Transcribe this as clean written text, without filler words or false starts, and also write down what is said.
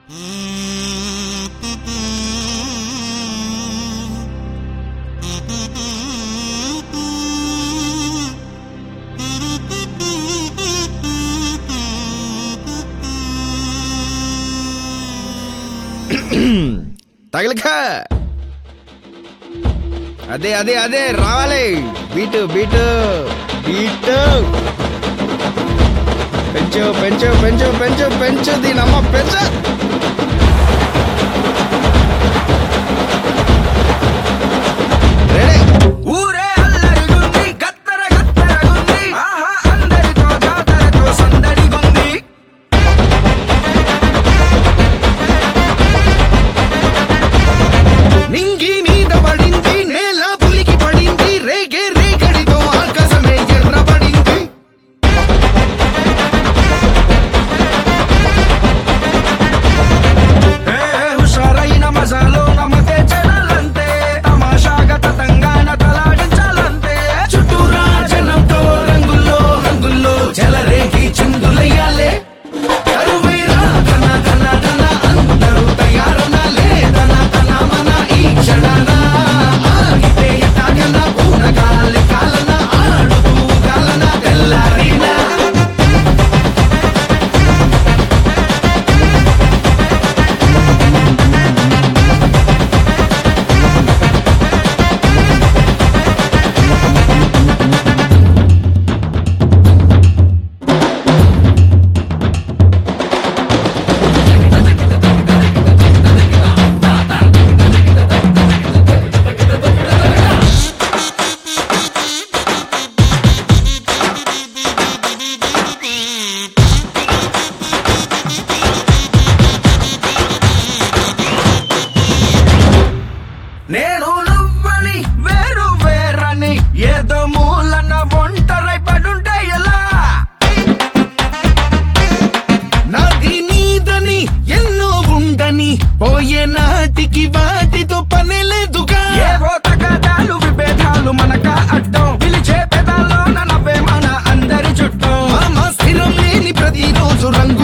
తగలక అదే అదే అదే రావాలి. బీటు బీటు బీటు పెంచు పెంచు పెంచు పెంచు పెంచు దీనమ్మ పెంచు. రెడీ. ఊరే అల్లరిగుంది, గత్తర గత్తరగుంది, ఆహా అందరితో జాతరతో సందడిగుంది. నింగి మీద పడింది, నేల పులికి పడింది, రేగే రేగడితో ఆకాశమే ఎర్రబడింది. హుషారైన మజాలో నమ్మతే చెడాలంతే, తమాషాగా తతంగాన తలాడించాలంతే. చుట్టూరా జనంతో రంగుల్లో రంగుల్లో చెలరేగి చిందులయ్యాలే. కరువైరా ధన ధన ధన అందరూ తయారనాలే. ధన ధన మన ఈ క్షణాన ఆగితే ఎట్టాగన పూనగాలి కాలన ఆడుతూ గాలన తెల్లారినా. నేను నువ్వని వేరు వేరని ఏదో మూలన ఒంటరై పడుంటే ఎలా? నాది నీదని ఎన్నో ఉండని పోయే నాటికి వాటితో పని లేదుగా. ఏవో తగాదాలు విభేదాలు మనక అడ్డం, పిలిచే పెదాల్లో నవ్వే మన అందరి చుట్టం. స్థిరం లేని ప్రతిరోజు రంగు